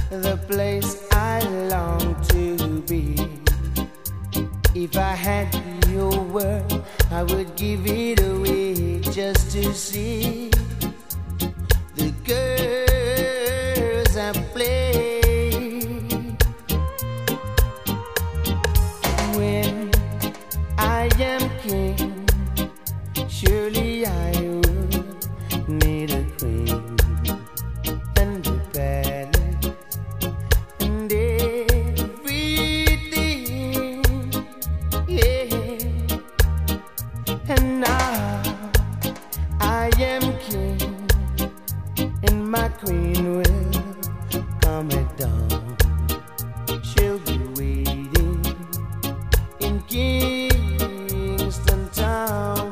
the place I long to be. If I had your word, I would give it away just to see the girls I play. When I am king, surely I would need a queen and a palace and everything, yeah. And now I am king, and my queen will come at dawn. She'll be waiting in Kingston Town.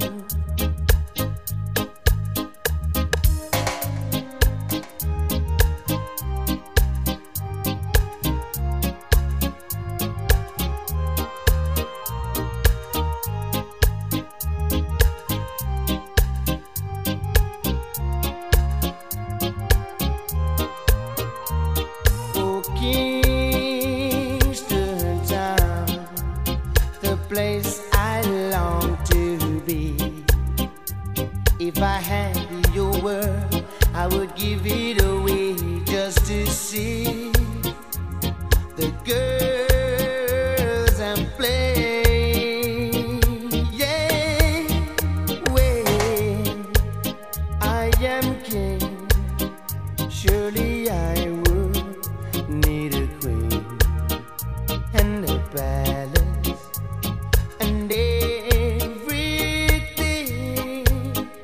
Oh, Kingston Town, the place I long to be. If I had your word, I would give it away just to see the girls I'm playing. Yeah, when I am king, surely I would need a queen and a palace and everything,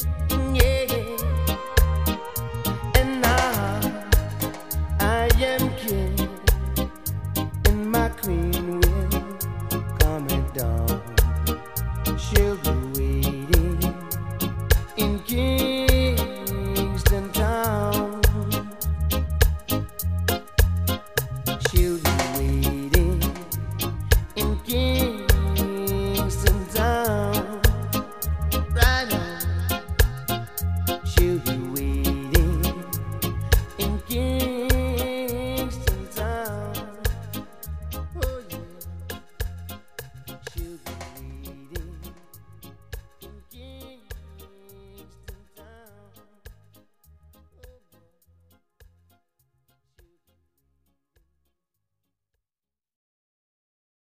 yeah. And now I am